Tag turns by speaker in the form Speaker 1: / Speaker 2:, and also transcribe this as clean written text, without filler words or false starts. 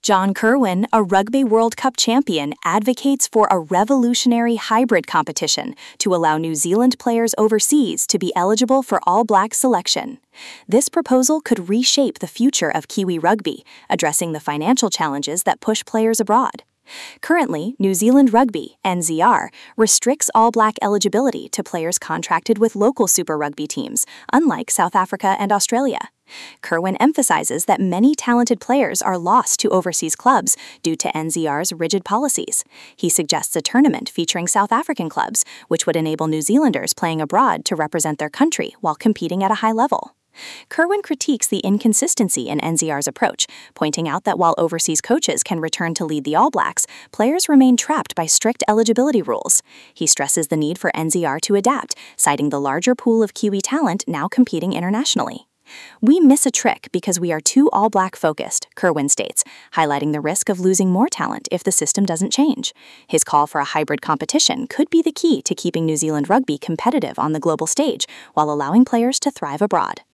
Speaker 1: John Kirwan, a Rugby World Cup champion, advocates for a revolutionary hybrid competition to allow New Zealand players overseas to be eligible for All Blacks selection. This proposal could reshape the future of Kiwi rugby, addressing the financial challenges that push players abroad. Currently, New Zealand Rugby, NZR, restricts All Black eligibility to players contracted with local Super Rugby teams, unlike South Africa and Australia. Kirwan emphasizes that many talented players are lost to overseas clubs due to NZR's rigid policies. He suggests a tournament featuring South African clubs, which would enable New Zealanders playing abroad to represent their country while competing at a high level. Kirwan critiques the inconsistency in NZR's approach, pointing out that while overseas coaches can return to lead the All Blacks, players remain trapped by strict eligibility rules. He stresses the need for NZR to adapt, citing the larger pool of Kiwi talent now competing internationally. "We miss a trick because we are too All Black focused," Kirwan states, highlighting the risk of losing more talent if the system doesn't change. His call for a hybrid competition could be the key to keeping New Zealand rugby competitive on the global stage while allowing players to thrive abroad.